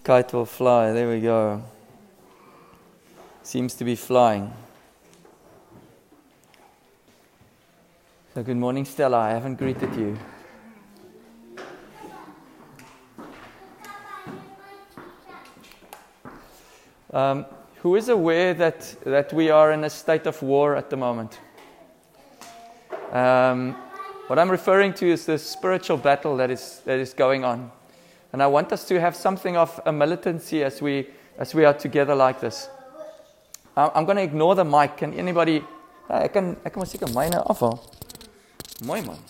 Kite will fly. There we go. Seems to be flying. So good morning, Stella. I haven't greeted you. Who is aware that we are in a state of war at the moment? What I'm referring to is the spiritual battle that is going on. And I want us to have something of a militancy as we are together like this. I'm going to ignore the mic. Can anybody... Ek kan maar seker myne afhaal. Mooi man.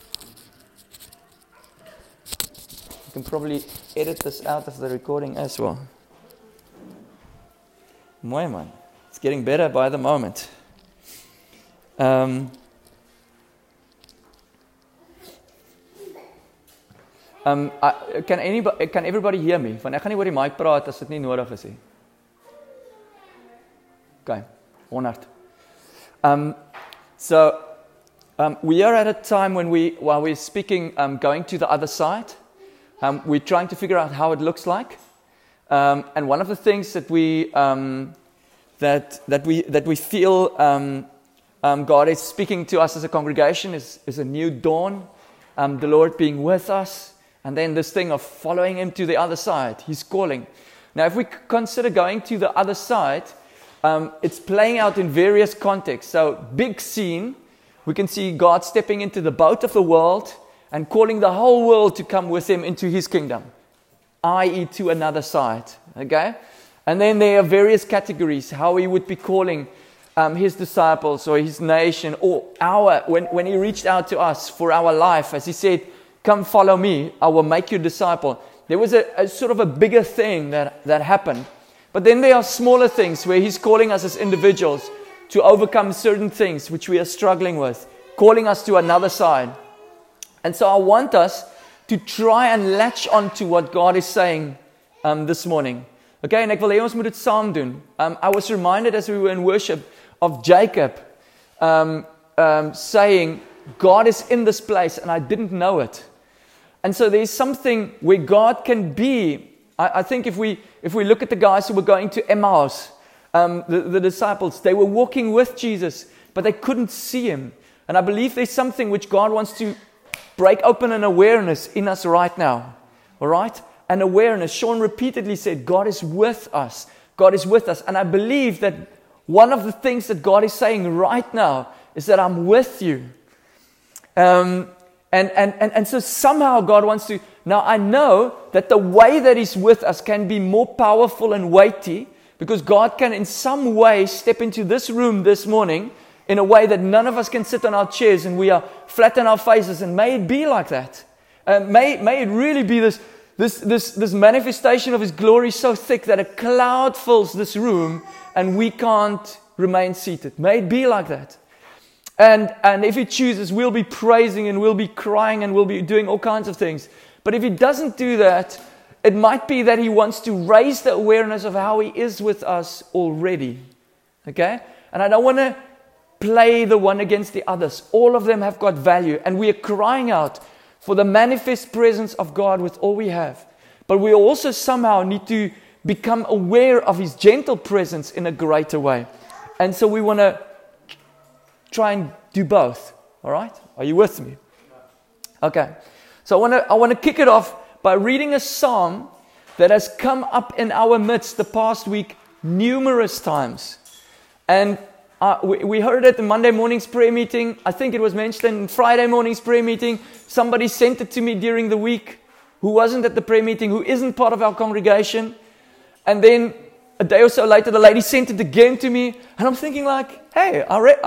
You can probably edit this out of the recording as well. Mooi man. It's getting better by the moment. Can everybody hear me? Want ek gaan nie oor die mic praat as dit nie nodig is nie. Okay, 100. We are at a time while we're speaking, going to the other side. We're trying to figure out how it looks like. And one of the things that we feel God is speaking to us as a congregation is a new dawn. The Lord being with us. And then this thing of following Him to the other side. He's calling. Now, if we consider going to the other side, it's playing out in various contexts. So, big scene, we can see God stepping into the boat of the world and calling the whole world to come with Him into His kingdom, i.e. to another side. Okay? And then there are various categories, how He would be calling His disciples or His nation, or when He reached out to us for our life, as He said, come follow me, I will make you a disciple. There was a sort of a bigger thing that happened. But then there are smaller things where He's calling us as individuals to overcome certain things which we are struggling with, calling us to another side. And so I want us to try and latch on to what God is saying this morning. Okay, en ek wil hê ons moet dit saam doen. I was reminded as we were in worship of Jacob saying, God is in this place and I didn't know it. And so there's something where God can be. I think if we look at the guys who were going to Emmaus, the disciples, they were walking with Jesus, but they couldn't see Him. And I believe there's something which God wants to break open an awareness in us right now. All right? An awareness. Sean repeatedly said, God is with us. God is with us. And I believe that one of the things that God is saying right now is that I'm with you. And so somehow God wants to... Now I know that the way that He's with us can be more powerful and weighty, because God can in some way step into this room this morning in a way that none of us can sit on our chairs and we are flat on our faces, and may it be like that. May it really be this manifestation of His glory so thick that a cloud fills this room and we can't remain seated. May it be like that. And if He chooses, we'll be praising and we'll be crying and we'll be doing all kinds of things. But if He doesn't do that, it might be that He wants to raise the awareness of how He is with us already. Okay? And I don't want to play the one against the others. All of them have got value. And we are crying out for the manifest presence of God with all we have. But we also somehow need to become aware of His gentle presence in a greater way. And so we want to try and do both. All right? Are you with me? Okay. So I want to kick it off by reading a psalm that has come up in our midst the past week numerous times. And we heard it in Monday morning's prayer meeting. I think it was mentioned in Friday morning's prayer meeting. Somebody sent it to me during the week who wasn't at the prayer meeting, who isn't part of our congregation. And then a day or so later, the lady sent it again to me. And I'm thinking like, hey,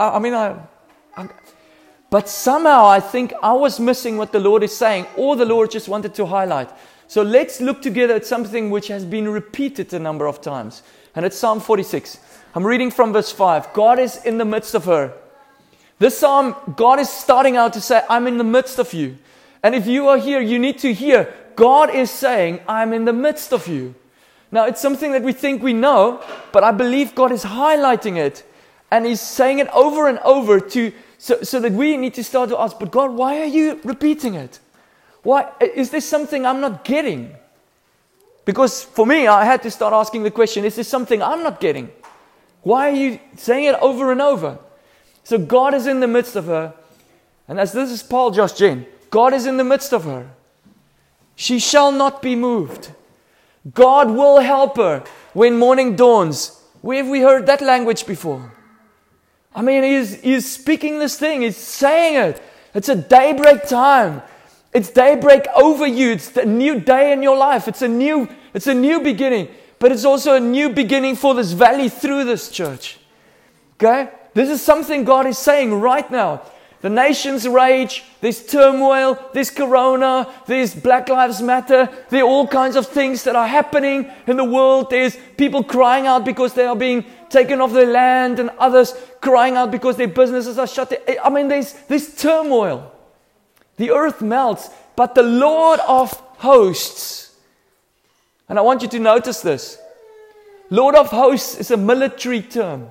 but somehow I think I was missing what the Lord is saying, or the Lord just wanted to highlight. So let's look together at something which has been repeated a number of times. And it's Psalm 46. I'm reading from verse 5. God is in the midst of her. This psalm, God is starting out to say, I'm in the midst of you. And if you are here, you need to hear, God is saying, I'm in the midst of you. Now, it's something that we think we know, but I believe God is highlighting it. And He's saying it over and over so that we need to start to ask, but God, why are you repeating it? Why is there something I'm not getting? Because for me, I had to start asking the question, is there something I'm not getting? Why are you saying it over and over? So God is in the midst of her. And as this is Paul, Josh, Jen, God is in the midst of her. She shall not be moved. God will help her when morning dawns. Where have we heard that language before? I mean, he's speaking this thing. He's saying it. It's a daybreak time. It's daybreak over you. It's a new day in your life. It's a new beginning. But it's also a new beginning for this valley through this church. Okay? This is something God is saying right now. The nations rage, there's turmoil, there's corona, there's Black Lives Matter, there are all kinds of things that are happening in the world. There's people crying out because they are being taken off their land, and others crying out because their businesses are shut. I mean, there's turmoil. The earth melts, but the Lord of hosts, and I want you to notice this, Lord of hosts is a military term.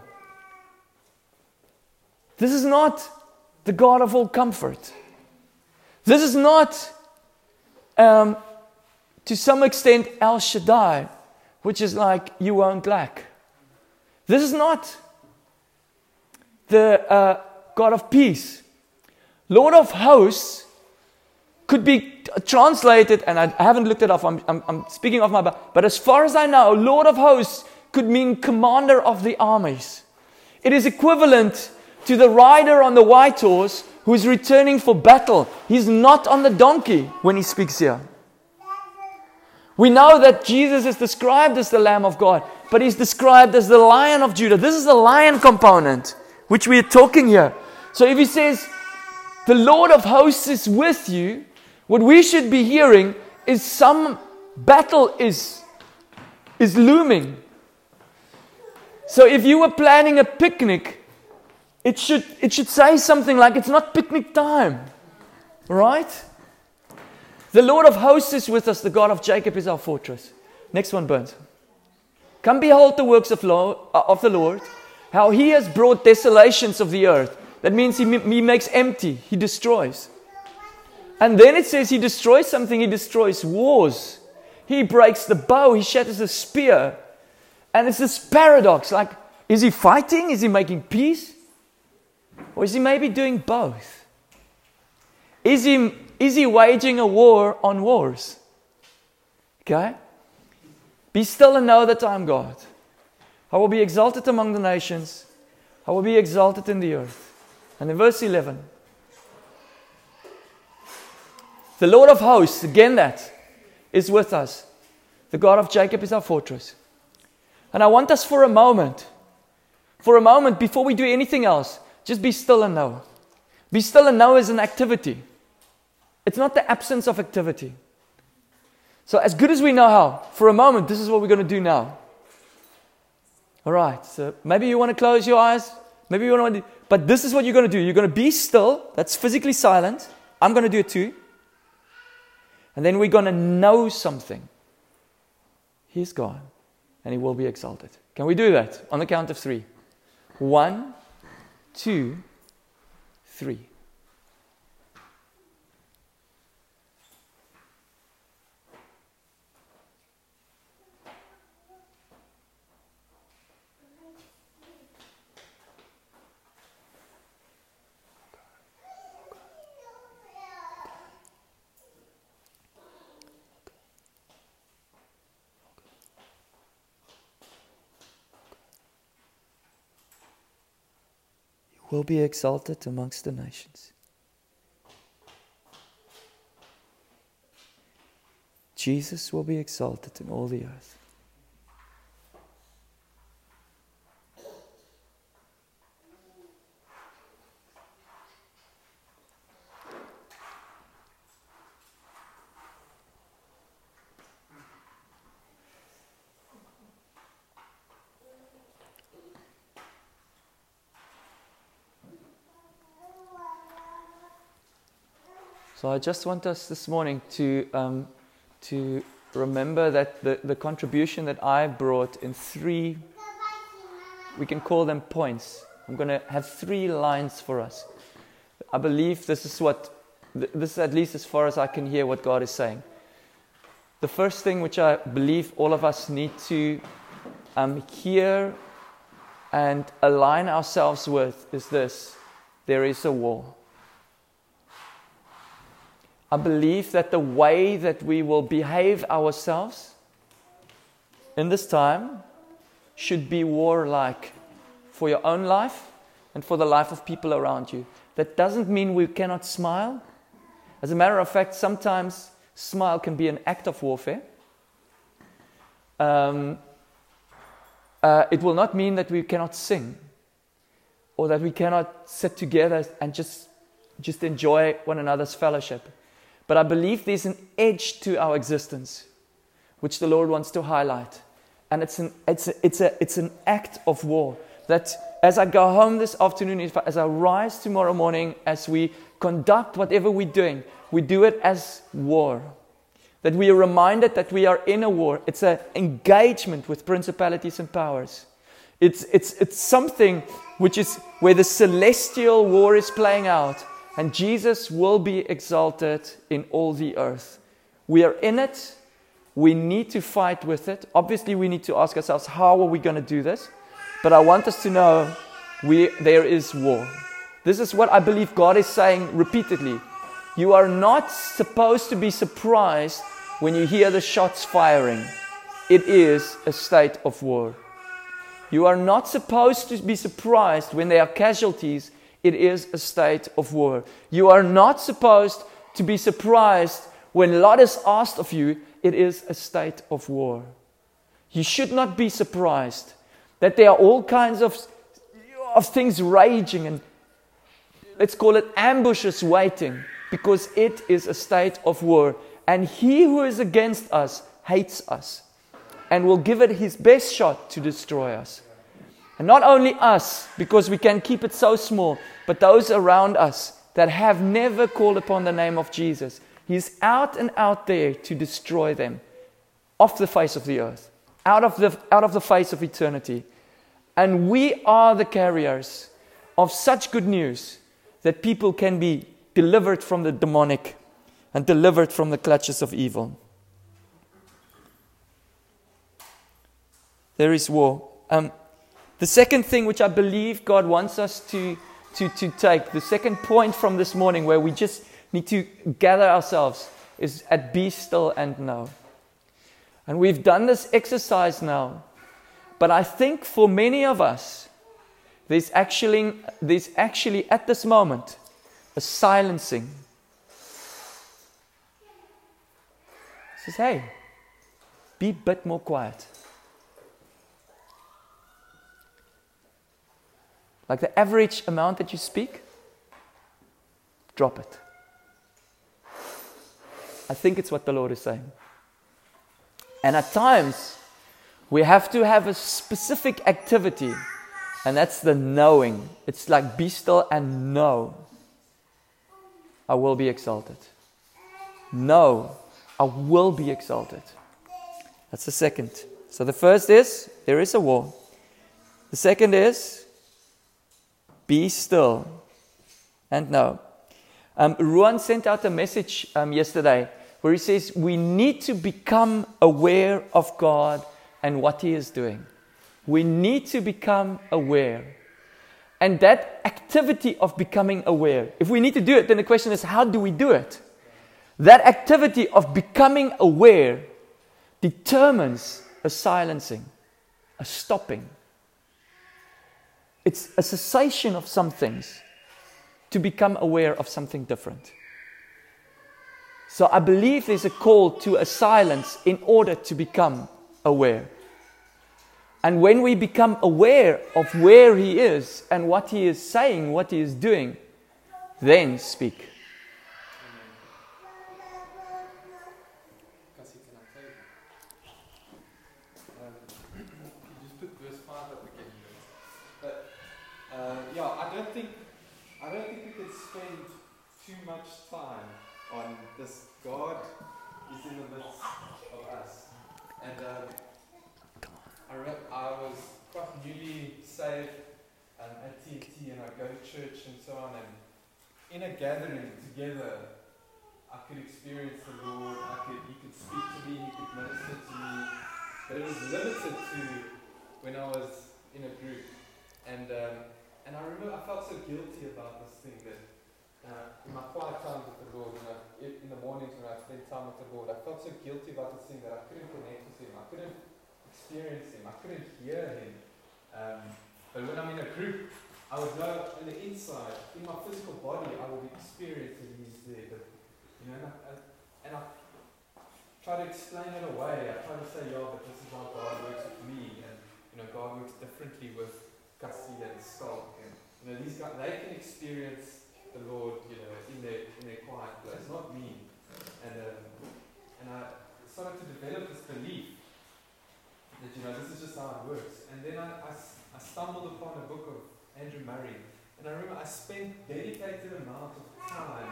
This is not the God of all comfort. This is not, to some extent, El Shaddai, which is like, you won't lack. This is not the God of peace. Lord of hosts could be translated, and I haven't looked it up, I'm speaking off my back, but as far as I know, Lord of hosts could mean commander of the armies. It is equivalent to the rider on the white horse who is returning for battle. He's not on the donkey when he speaks here. We know that Jesus is described as the Lamb of God, but he's described as the Lion of Judah. This is the lion component, which we are talking here. So if he says, the Lord of hosts is with you, what we should be hearing is some battle is looming. So if you were planning a picnic, it should say something like, it's not picnic time. Right? The Lord of hosts is with us. The God of Jacob is our fortress. Next one, Burns. Come behold the works of the Lord, how he has brought desolations of the earth. That means he makes empty. He destroys. And then it says he destroys something. He destroys wars. He breaks the bow. He shatters the spear. And it's this paradox. Like, is he fighting? Is he making peace? Or is he maybe doing both? Is he waging a war on wars? Okay? Be still and know that I am God. I will be exalted among the nations. I will be exalted in the earth. And in verse 11, the Lord of hosts, again that, is with us. The God of Jacob is our fortress. And I want us for a moment, before we do anything else, just be still and know. Be still and know is an activity. It's not the absence of activity. So as good as we know how, for a moment, this is what we're going to do now. All right, so maybe you want to close your eyes. Maybe you want to, but this is what you're going to do. You're going to be still. That's physically silent. I'm going to do it too. And then we're going to know something. He's God, and he will be exalted. Can we do that on the count of 3? 1, 2, 3. Will be exalted amongst the nations. Jesus will be exalted in all the earth. So I just want us this morning to remember that the contribution that I brought in 3, we can call them points. I'm going to have 3 lines for us. I believe this is at least as far as I can hear what God is saying. the first thing which I believe all of us need to hear and align ourselves with is this: there is a war. I believe that the way that we will behave ourselves in this time should be warlike for your own life and for the life of people around you. That doesn't mean we cannot smile. As a matter of fact, sometimes smile can be an act of warfare. It will not mean that we cannot sing or that we cannot sit together and just enjoy one another's fellowship. But I believe there's an edge to our existence which the Lord wants to highlight. And it's an act of war. That as I go home this afternoon, as I rise tomorrow morning, as we conduct whatever we're doing, we do it as war. That we are reminded that we are in a war. It's an engagement with principalities and powers. It's something which is where the celestial war is playing out, and Jesus will be exalted in all the earth. We are in it. We need to fight with it. Obviously, we need to ask ourselves, how are we going to do this? But I want us to know there is war. This is what I believe God is saying repeatedly. You are not supposed to be surprised when you hear the shots firing. It is a state of war. You are not supposed to be surprised when there are casualties. It is a state of war. You are not supposed to be surprised when a lot is asked of you. It is a state of war. You should not be surprised that there are all kinds of things raging and let's call it ambushes waiting, because it is a state of war. And he who is against us hates us and will give it his best shot to destroy us. And not only us, because we can keep it so small, but those around us that have never called upon the name of Jesus. He's out and out there to destroy them off the face of the earth, out of the face of eternity. And we are the carriers of such good news that people can be delivered from the demonic and delivered from the clutches of evil. There is war. The second thing which I believe God wants us to take, the second point from this morning where we just need to gather ourselves, is at be still and know. And we've done this exercise now, but I think for many of us, there's actually at this moment a silencing. It says, hey, be a bit more quiet. Like the average amount that you speak, drop it. I think it's what the Lord is saying. And at times, we have to have a specific activity, and that's the knowing. It's like be still and know. I will be exalted. No, I will be exalted. That's the second. So the first is, there is a war. The second is, be still and know. Ruan sent out a message yesterday where he says we need to become aware of God and what He is doing. We need to become aware. And that activity of becoming aware, if we need to do it, then the question is, how do we do it? That activity of becoming aware determines a silencing, a stopping. It's a cessation of some things to become aware of something different. So I believe there's a call to a silence in order to become aware. And when we become aware of where He is and what He is saying, what He is doing, then speak. I don't think we can spend too much time on this. God is in the midst of us. And I was quite newly saved at TNT, and I go to church and so on. And in a gathering together, I could experience the Lord. He could speak to me. He could minister to me. But it was limited to when I was in a group. And I remember I felt so guilty about this thing that in my quiet times with the Lord, in the mornings when I spent time with the Lord, I felt so guilty about this thing that I couldn't connect with Him. I couldn't experience Him. I couldn't hear Him. But when I'm in a group, I would know on the inside, in my physical body, I would experience that He's there. But, and I try to explain it away. I try to say, but this is how God works with me. And, God works differently with Cassie and Skulk. And, these guys, they can experience the Lord, in their quiet place, not me. And I started to develop this belief that, this is just how it works. And then I stumbled upon a book of Andrew Murray. And I remember I spent dedicated amount of time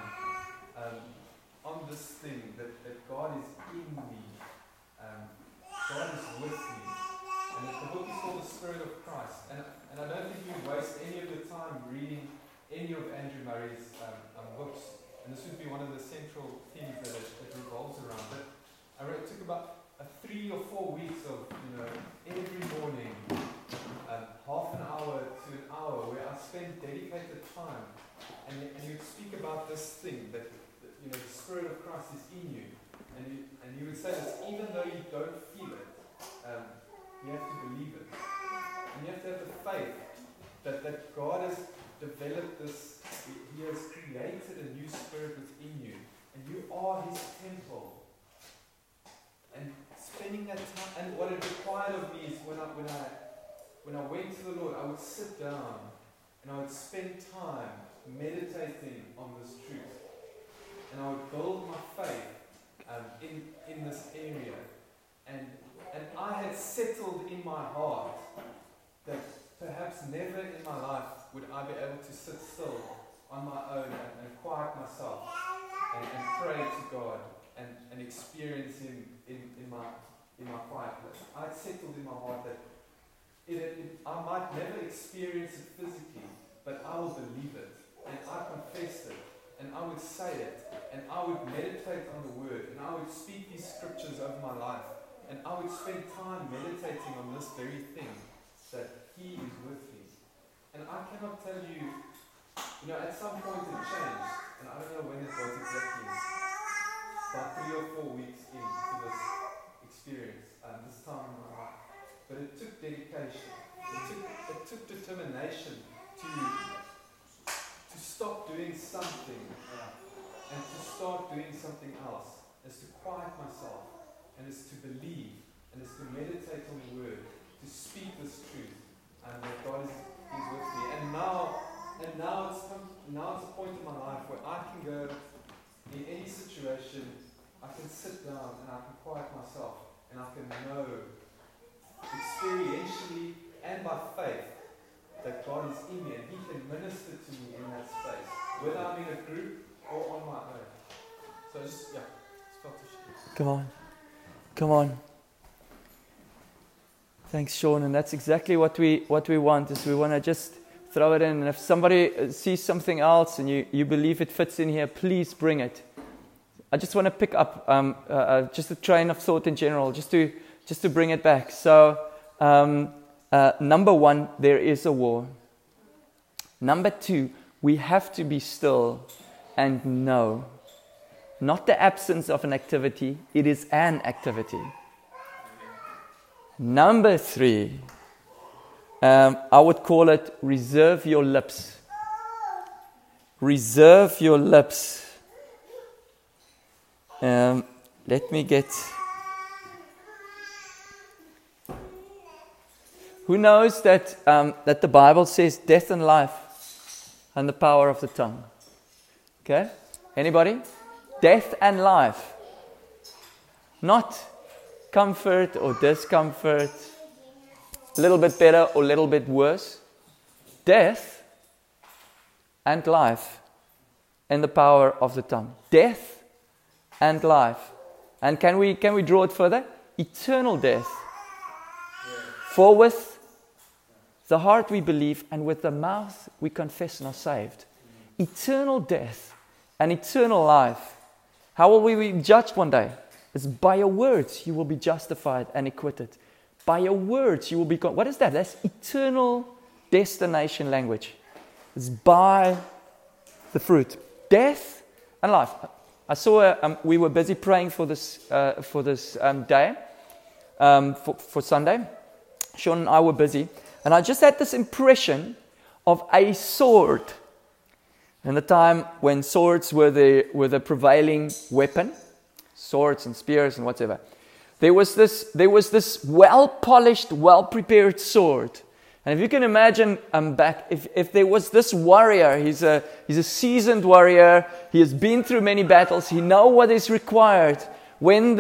on this thing, that God is in me. God is with me. And the book is called The Spirit of Christ. And I don't think you would waste any of your time reading any of Andrew Murray's books. And this would be one of the central themes that it revolves around. But it took about 3 or 4 weeks of, every morning, half an hour to an hour, where I spent dedicated time. And you'd speak about this thing, that the Spirit of Christ is in you. And you would say this, even though you don't feel it, you have to believe it. And you have to have the faith that God has developed this, He has created a new spirit within you. And you are His temple. And spending that time, and what it required of me is when I went to the Lord, I would sit down and I would spend time meditating on this truth. And I would build my faith in this area. And I had settled in my heart that perhaps never in my life would I be able to sit still on my own and quiet myself and pray to God and experience Him in my quiet place. I had settled in my heart that I might never experience it physically, but I will believe it, and I confess it, and I would say it, and I would meditate on the Word, and I would speak these scriptures over my life, and I would spend time meditating on this very thing, that He is with me. And I cannot tell you, at some point it changed, and I don't know when it was exactly, about 3 or 4 weeks into this experience, this time in my life. But it took dedication. It took determination to stop doing something and to start doing something else. Is to quiet myself, and is to believe, and is to meditate on the Word, to speak this truth, and that God is with me. And now it's a point in my life where I can go in any situation. I can sit down and I can quiet myself, and I can know experientially and by faith that God is in me and He can minister to me in that space, whether I'm in a group or on my own. So just felt to share. Come on. Thanks, Sean. And that's exactly what we want. Is we want to just throw it in. And if somebody sees something else and you believe it fits in here, please bring it. I just want to pick up just a train of thought in general, just to bring it back. So, number 1, there is a war. Number 2, we have to be still and know. Not the absence of an activity, it is an activity. Number 3, I would call it reserve your lips. Reserve your lips. Let me get... Who knows that the Bible says death and life and the power of the tongue? Okay? Anybody? Death and life. Not comfort or discomfort, a little bit better or a little bit worse. Death and life and the power of the tongue. Death and life. And can we draw it further? Eternal death. For with the heart we believe, and with the mouth we confess and are saved. Eternal death and eternal life How will we be judged one day? It's by your words you will be justified and acquitted. By your words you will be... What is that? That's eternal destination language. It's by the fruit. Death and life. I saw, we were busy praying for this day, for Sunday. Sean and I were busy. And I just had this impression of a sword. In the time when swords were the prevailing weapon, swords and spears and whatever, there was this well-polished, well-prepared sword. And if you can imagine back, if there was this warrior, he's a seasoned warrior, he has been through many battles, he knows what is required when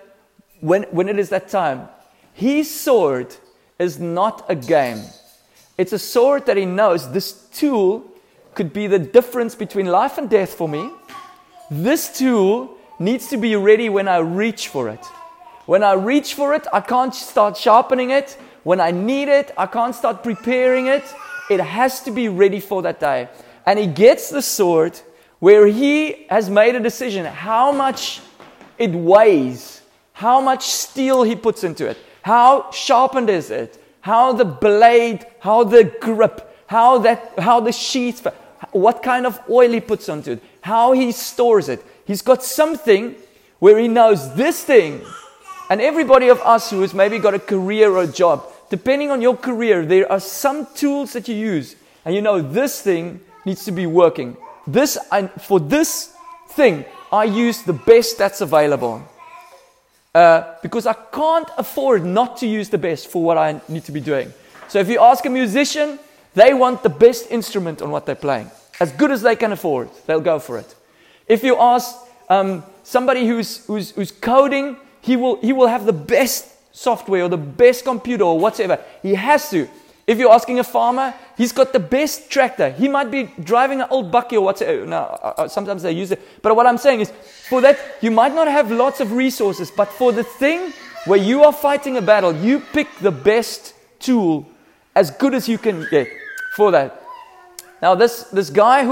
it is that time. His sword is not a game. It's a sword that he knows this tool could be the difference between life and death for me. This tool needs to be ready when I reach for it. When I reach for it, I can't start sharpening it. When I need it, I can't start preparing it. It has to be ready for that day. And he gets the sword where he has made a decision how much it weighs, how much steel he puts into it, how sharpened is it, how the blade, how the grip, how the sheath, what kind of oil he puts onto it, how he stores it. He's got something where he knows this thing. And everybody of us who has maybe got a career or a job, depending on your career, there are some tools that you use. And you know this thing needs to be working. For this thing, I use the best that's available. Because I can't afford not to use the best for what I need to be doing. So if you ask a musician, they want the best instrument on what they're playing. As good as they can afford, they'll go for it. If you ask somebody who's coding, he will have the best software or the best computer or whatever. He has to. If you're asking a farmer, he's got the best tractor. He might be driving an old bucky or whatever. Now, sometimes they use it. But what I'm saying is, for that, you might not have lots of resources, but for the thing where you are fighting a battle, you pick the best tool as good as you can get for that. Now, this guy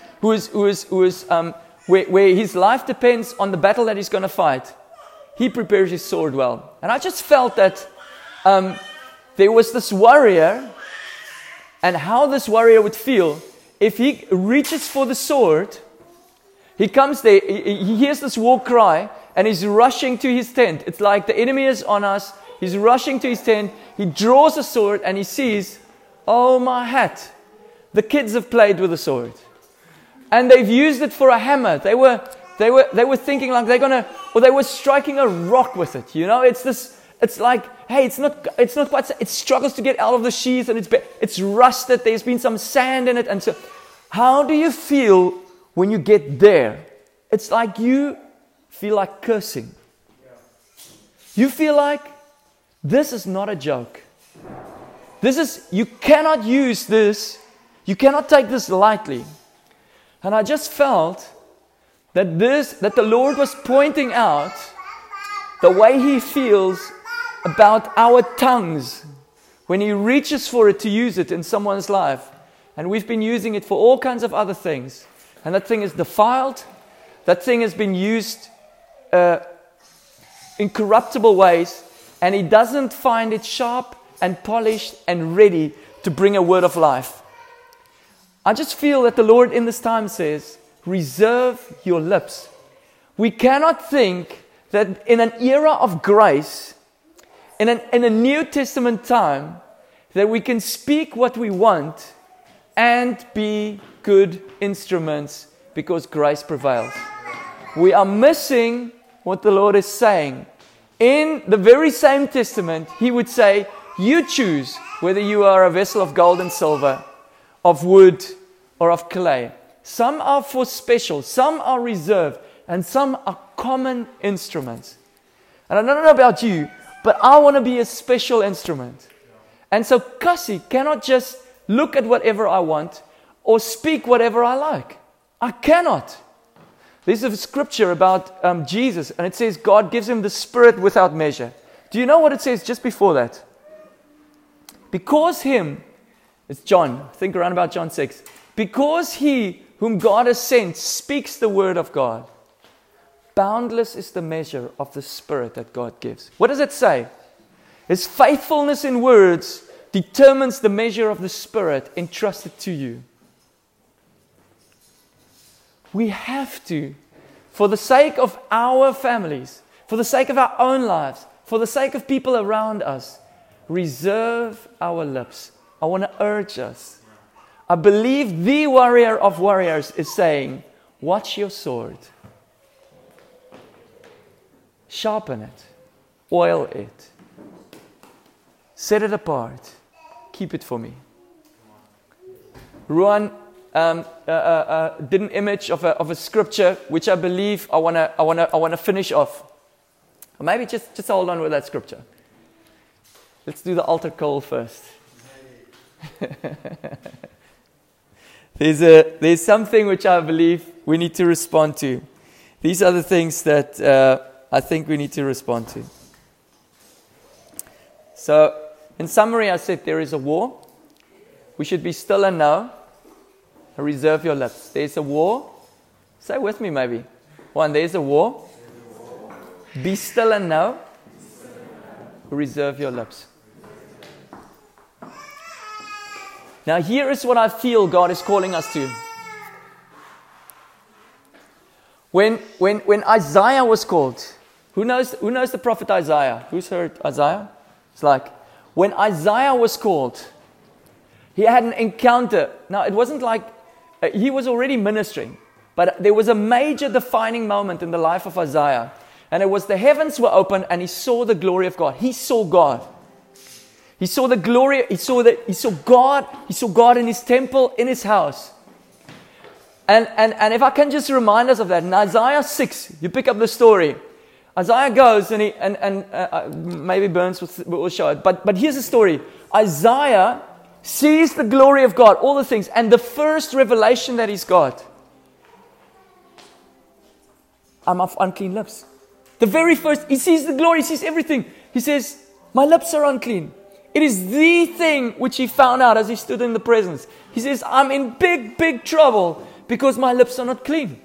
where his life depends on the battle that he's going to fight, he prepares his sword well. And I just felt that there was this warrior, and how this warrior would feel if he reaches for the sword. He comes there, he hears this war cry, and he's rushing to his tent. It's like the enemy is on us. He's rushing to his tent. He draws a sword, and he sees, oh my hat, the kids have played with the sword, and they've used it for a hammer. They were thinking like they were striking a rock with it. You know, it's like, hey, it's not quite. It struggles to get out of the sheath, and it's rusted. There's been some sand in it, and so, how do you feel when you get there? It's like you feel like cursing. You feel like this is not a joke. You cannot use this. You cannot take this lightly. And I just felt that the Lord was pointing out the way He feels about our tongues when He reaches for it to use it in someone's life. And we've been using it for all kinds of other things. And that thing is defiled. That thing has been used in corruptible ways. And He doesn't find it sharp and polished and ready to bring a word of life. I just feel that the Lord in this time says, reserve your lips. We cannot think that in an era of grace, in a New Testament time, that we can speak what we want and be good instruments because grace prevails. We are missing what the Lord is saying. In the very same testament, He would say, you choose whether you are a vessel of gold and silver, of wood or of clay. Some are for special, some are reserved, and some are common instruments. And I don't know about you, but I want to be a special instrument. And so Cassie cannot just look at whatever I want or speak whatever I like. I cannot. There's a scripture about Jesus, and it says God gives him the Spirit without measure. Do you know what it says just before that? Because him, it's John, think around about John 6. Because he whom God has sent speaks the word of God. boundless is the measure of the Spirit that God gives. What does it say? His faithfulness in words determines the measure of the Spirit entrusted to you. We have to, for the sake of our families, for the sake of our own lives, for the sake of people around us, reserve our lips. I want to urge us. I believe the warrior of warriors is saying, watch your sword. Sharpen it. Oil it. Set it apart. Keep it for me. Ruan did an image of a scripture which I believe I wanna finish off. Or maybe just hold on with that scripture. Let's do the altar call first. There's something which I believe we need to respond to. These are the things that I think we need to respond to. So, in summary, I said there is a war. We should be still and know. Reserve your lips. There's a war. Say with me maybe. One, there's a war. Be still and know. Reserve your lips. Now here is what I feel God is calling us to. When Isaiah was called, who knows the prophet Isaiah? Who's heard Isaiah? It's like, when Isaiah was called, he had an encounter. Now it wasn't like, he was already ministering, but there was a major defining moment in the life of Isaiah. And it was the heavens were open and he saw the glory of God. He saw God. He saw the glory, he saw God in his temple, in his house. And if I can just remind us of that, in Isaiah 6, you pick up the story. Isaiah goes and maybe Burns will show it. But here's the story. Isaiah sees the glory of God, all the things. And the first revelation that he's got, I'm of unclean lips. The very first, he sees the glory, he sees everything. He says, my lips are unclean. It is the thing which he found out as he stood in the presence. He says, I'm in big trouble because my lips are not clean.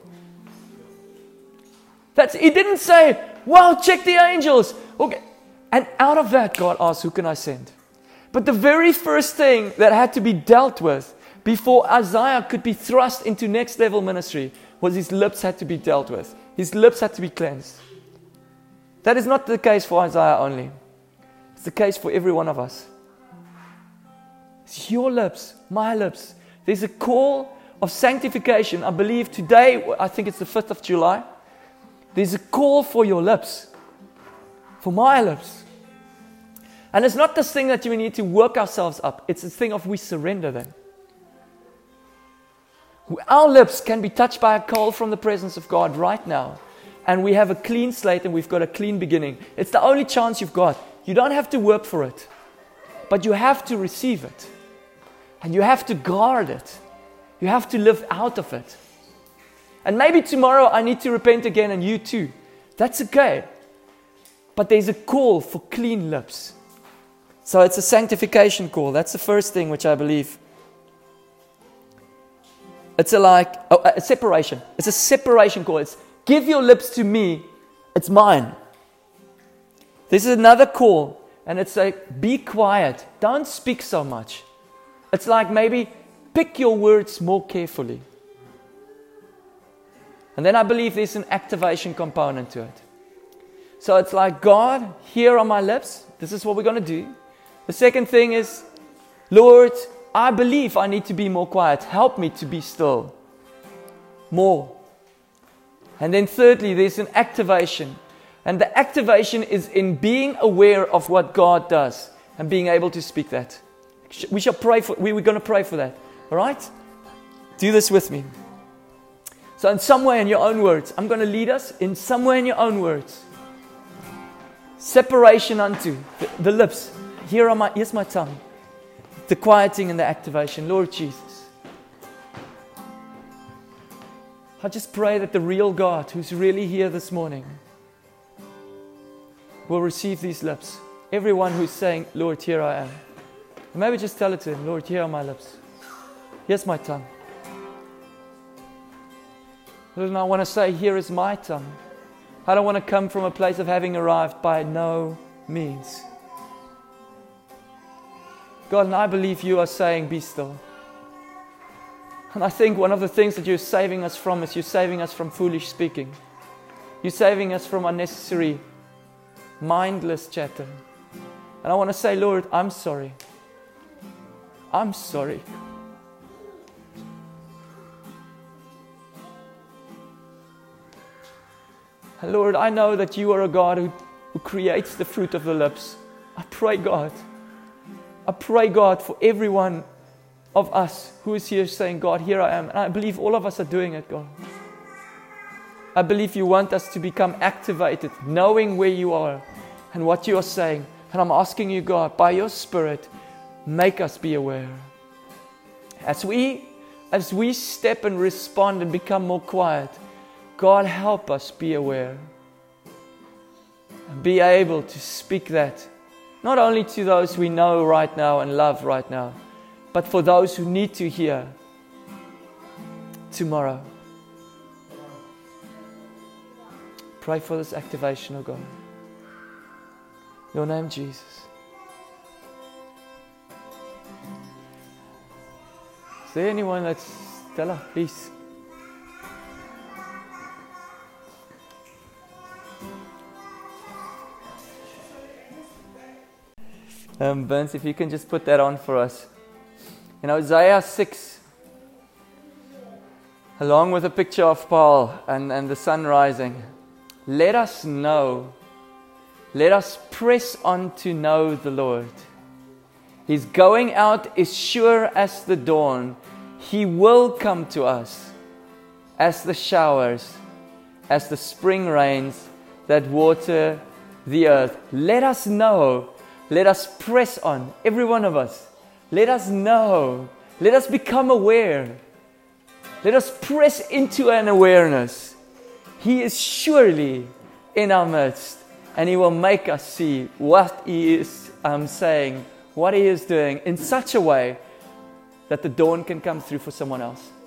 He didn't say, wow, check the angels. Okay. And out of that, God asked, who can I send? But the very first thing that had to be dealt with before Isaiah could be thrust into next level ministry was his lips had to be dealt with. His lips had to be cleansed. That is not the case for Isaiah only. It's the case for every one of us. It's your lips, my lips. There's a call of sanctification. I believe today, I think it's the 5th of July, there's a call for your lips, for my lips. And it's not this thing that we need to work ourselves up. It's a thing of we surrender them. Our lips can be touched by a call from the presence of God right now. And we have a clean slate and we've got a clean beginning. It's the only chance you've got. You don't have to work for it. But you have to receive it. And you have to guard it. You have to live out of it. And maybe tomorrow I need to repent again and you too. That's okay. But there's a call for clean lips. So it's a sanctification call. That's the first thing which I believe. It's a separation. It's a separation call. It's give your lips to me. It's mine. This is another call. And it's like, be quiet. Don't speak so much. It's like maybe pick your words more carefully. And then I believe there's an activation component to it. So it's like, God, here are my lips. This is what we're going to do. The second thing is, Lord, I believe I need to be more quiet. Help me to be still. More. And then thirdly, there's an activation. And the activation is in being aware of what God does and being able to speak that. We're going to pray for that. All right? Do this with me. So in some way in your own words, I'm going to lead us in some way in your own words. Separation unto the lips. Here's my tongue. The quieting and the activation. Lord Jesus. I just pray that the real God who's really here this morning will receive these lips. Everyone who's saying, Lord, here I am. And maybe just tell it to him, Lord, here are my lips. Here's my tongue. And I want to say, here is my tongue. I don't want to come from a place of having arrived, by no means. God, and I believe you are saying, be still. And I think one of the things that you're saving us from is you're saving us from foolish speaking. You're saving us from unnecessary, mindless chatter. And I want to say, Lord, I'm sorry. I'm sorry. And Lord, I know that you are a God who creates the fruit of the lips. I pray, God, for everyone of us who is here saying, God, here I am. And I believe all of us are doing it, God. I believe you want us to become activated, knowing where you are and what you are saying. And I'm asking you, God, by your Spirit, make us be aware. As we step and respond and become more quiet, God, help us be aware and be able to speak that, not only to those we know right now and love right now, but for those who need to hear tomorrow. Pray for this activation, oh God. Your name, Jesus. Is there anyone that's Stella, please? Burns, if you can just put that on for us. In Isaiah 6, along with a picture of Paul and the sun rising, let us know, let us press on to know the Lord. His going out is sure as the dawn. He will come to us as the showers, as the spring rains that water the earth. Let us know. Let us press on, every one of us. Let us know. Let us become aware. Let us press into an awareness. He is surely in our midst, and He will make us see what He is saying, what He is doing in such a way that the dawn can come through for someone else.